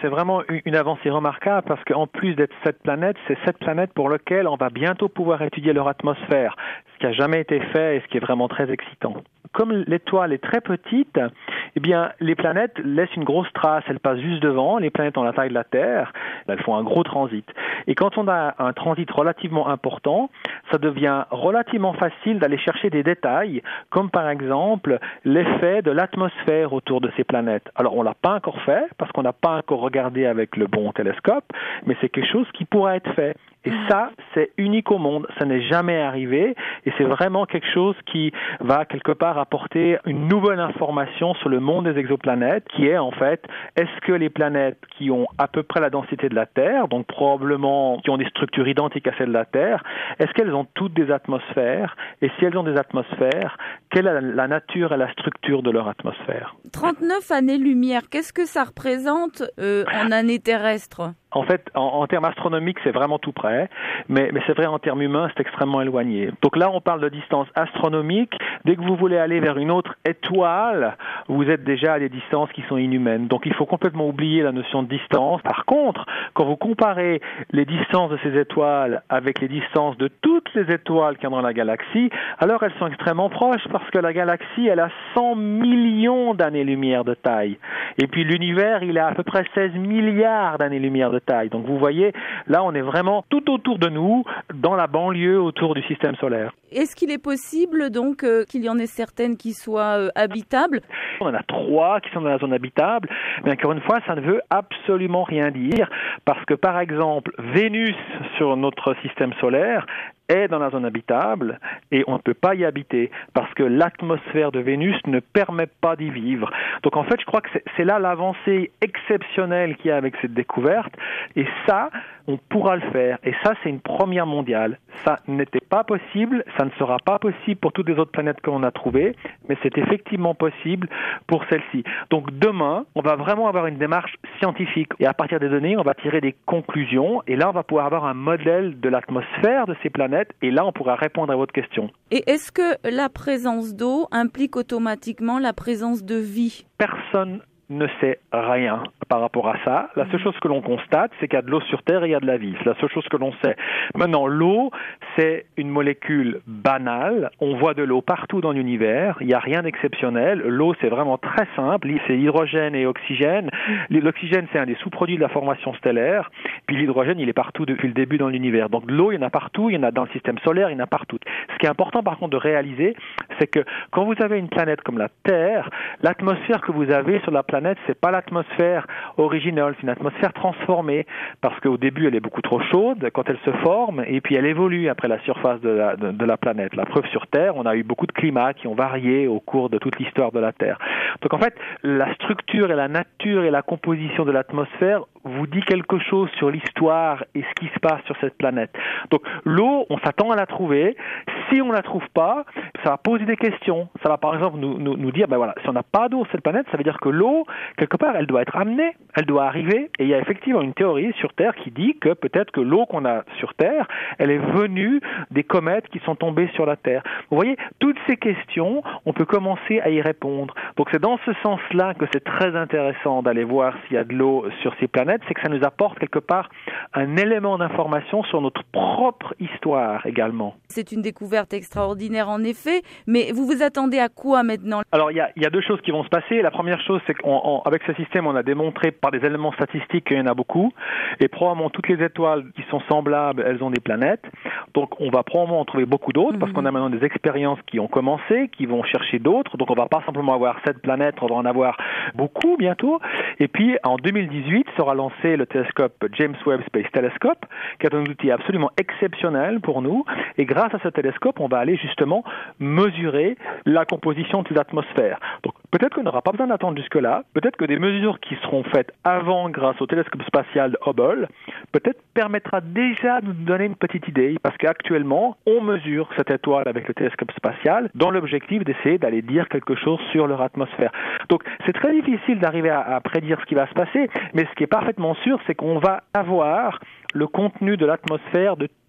c'est vraiment une avancée remarquable parce qu'en plus d'être cette planète, c'est cette planète pour laquelle on va bientôt pouvoir étudier leur atmosphère, ce qui n'a jamais été fait et ce qui est vraiment très excitant. Comme l'étoile est très petite, eh bien, les planètes laissent une grosse trace. Elles passent juste devant. Les planètes ont la taille de la Terre. Elles font un gros transit. Et quand on a un transit relativement important, ça devient relativement facile d'aller chercher des détails, comme par exemple l'effet de l'atmosphère autour de ces planètes. Alors, on ne l'a pas encore fait, parce qu'on n'a pas encore regardé avec le bon télescope, mais c'est quelque chose qui pourra être fait. Et ça, c'est unique au monde. Ça n'est jamais arrivé. Et c'est vraiment quelque chose qui va quelque part apporter une nouvelle information sur le monde des exoplanètes, qui est en fait, est-ce que les planètes qui ont à peu près la densité de la Terre, donc probablement qui ont des structures identiques à celles de la Terre, est-ce qu'elles ont toutes des atmosphères? Et si elles ont des atmosphères, quelle est la nature et la structure de leur atmosphère? 39 années-lumière, qu'est-ce que ça représente en années terrestres? En fait, en termes astronomiques, c'est vraiment tout près, mais c'est vrai en termes humains, c'est extrêmement éloigné. Donc là, on parle de distance astronomique. Dès que vous voulez aller vers une autre étoile, vous êtes déjà à des distances qui sont inhumaines. Donc il faut complètement oublier la notion de distance. Par contre, quand vous comparez les distances de ces étoiles avec les distances de toutes les étoiles qu'il y a dans la galaxie, alors elles sont extrêmement proches parce que la galaxie, elle a 100 millions d'années-lumière de taille. Et puis l'univers, il a à peu près 16 milliards d'années-lumière de taille. Donc vous voyez, là on est vraiment tout autour de nous, dans la banlieue autour du système solaire. Est-ce qu'il est possible donc qu'il y en ait certaines qui soient habitables? On en a 3 qui sont dans la zone habitable, mais encore une fois, ça ne veut absolument rien dire, parce que par exemple, Vénus sur notre système solaire est dans la zone habitable et on ne peut pas y habiter parce que l'atmosphère de Vénus ne permet pas d'y vivre. Donc en fait, je crois que c'est là l'avancée exceptionnelle qu'il y a avec cette découverte et ça, on pourra le faire. Et ça, c'est une première mondiale. Ça n'était pas possible, ça ne sera pas possible pour toutes les autres planètes que l'on a trouvées, mais c'est effectivement possible pour celle-ci. Donc demain, on va vraiment avoir une démarche scientifique et à partir des données, on va tirer des conclusions et là, on va pouvoir avoir un modèle de l'atmosphère de ces planètes et là, on pourra répondre à votre question. Et est-ce que la présence d'eau implique automatiquement la présence de vie? Personne ne sait rien par rapport à ça. La seule chose que l'on constate, c'est qu'il y a de l'eau sur Terre et il y a de la vie. C'est la seule chose que l'on sait. Maintenant, l'eau, c'est une molécule banale. On voit de l'eau partout dans l'univers. Il n'y a rien d'exceptionnel. L'eau, c'est vraiment très simple. C'est hydrogène et oxygène. L'oxygène, c'est un des sous-produits de la formation stellaire. Puis l'hydrogène, il est partout depuis le début dans l'univers. Donc l'eau, il y en a partout. Il y en a dans le système solaire, il y en a partout. Ce qui est important, par contre, de réaliser, c'est que quand vous avez une planète comme la Terre, l'atmosphère que vous avez sur la planète, c'est pas l'atmosphère originale, c'est une atmosphère transformée parce qu'au début elle est beaucoup trop chaude quand elle se forme et puis elle évolue après la surface de la planète. La preuve sur Terre, on a eu beaucoup de climats qui ont varié au cours de toute l'histoire de la Terre. Donc en fait, la structure et la nature et la composition de l'atmosphère vous dit quelque chose sur l'histoire et ce qui se passe sur cette planète. Donc l'eau, on s'attend à la trouver. Si on la trouve pas, ça va poser des questions. Ça va par exemple nous dire, ben voilà, si on n'a pas d'eau sur cette planète, ça veut dire que l'eau, quelque part, elle doit être amenée, elle doit arriver. Et il y a effectivement une théorie sur Terre qui dit que peut-être que l'eau qu'on a sur Terre, elle est venue des comètes qui sont tombées sur la Terre. Vous voyez, toutes ces questions, on peut commencer à y répondre. Donc c'est dans ce sens-là que c'est très intéressant d'aller voir s'il y a de l'eau sur ces planètes, c'est que ça nous apporte quelque part un élément d'information sur notre propre histoire également. C'est une découverte extraordinaire en effet, mais vous vous attendez à quoi maintenant? Alors il y a 2 choses qui vont se passer. La première chose, c'est qu'avec ce système, on a démontré par des éléments statistiques qu'il y en a beaucoup et probablement toutes les étoiles qui sont semblables, elles ont des planètes. Donc on va probablement en trouver beaucoup d'autres parce qu'on a maintenant des expériences qui ont commencé, qui vont chercher d'autres. Donc on va pas simplement avoir 7 planètes, on va en avoir beaucoup bientôt. Et puis en 2018 sera lancé le télescope James Webb Space Telescope, qui est un outil absolument exceptionnel pour nous. Et grâce à ce télescope, on va aller justement mesurer la composition de l'atmosphère. Donc peut-être qu'on n'aura pas besoin d'attendre jusque-là. Peut-être que des mesures qui seront faites avant grâce au télescope spatial de Hubble, peut-être permettra déjà de nous donner une petite idée, parce qu'actuellement, on mesure cette étoile avec le télescope spatial dans l'objectif d'essayer d'aller dire quelque chose sur leur atmosphère. Donc c'est très difficile d'arriver à prédire ce qui va se passer, mais ce qui est parfaitement sûr, c'est qu'on va avoir le contenu de l'atmosphère de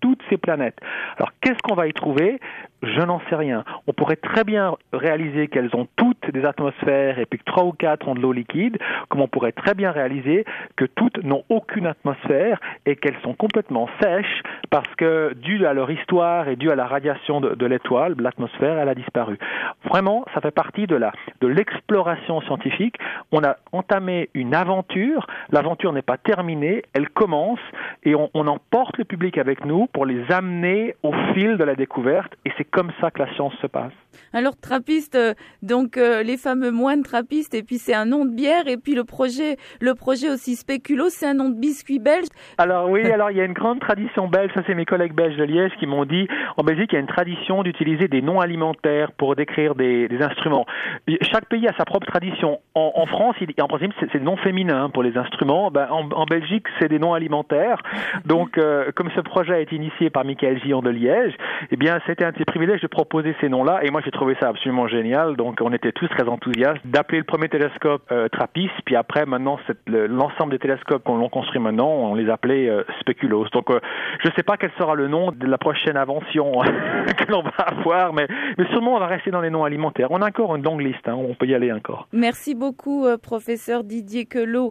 toutes ces planètes. Alors, qu'est-ce qu'on va y trouver? Je n'en sais rien. On pourrait très bien réaliser qu'elles ont toutes des atmosphères et puis que 3 ou 4 ont de l'eau liquide, comme on pourrait très bien réaliser que toutes n'ont aucune atmosphère et qu'elles sont complètement sèches parce que, dû à leur histoire et dû à la radiation de l'étoile, l'atmosphère, elle a disparu. Vraiment, ça fait partie de l'exploration scientifique. On a entamé une aventure. L'aventure n'est pas terminée, elle commence et on emporte le public avec nous pour les amener au fil de la découverte et c'est comme ça que la science se passe. Alors trappiste, donc les fameux moines trappistes, et puis c'est un nom de bière, et puis le projet aussi Spéculoos, c'est un nom de biscuit belge. Alors oui, il y a une grande tradition belge, ça c'est mes collègues belges de Liège qui m'ont dit, en Belgique il y a une tradition d'utiliser des noms alimentaires pour décrire des instruments. Chaque pays a sa propre tradition. En France, en principe c'est des noms féminins pour les instruments, en Belgique c'est des noms alimentaires. Donc comme ce projet a été initié par Michael Gillon de Liège, eh bien c'était un petit privilège de proposer ces noms-là, et moi j'ai trouvé ça absolument génial, donc on était tous très enthousiastes d'appeler le premier télescope TRAPPIST, puis après maintenant l'ensemble des télescopes qu'on l'on construit maintenant, on les appelait Spéculoos. Donc je ne sais pas quel sera le nom de la prochaine invention que l'on va avoir, mais sûrement on va rester dans les noms alimentaires. On a encore une longue liste, on peut y aller encore. Merci beaucoup professeur Didier Queloz.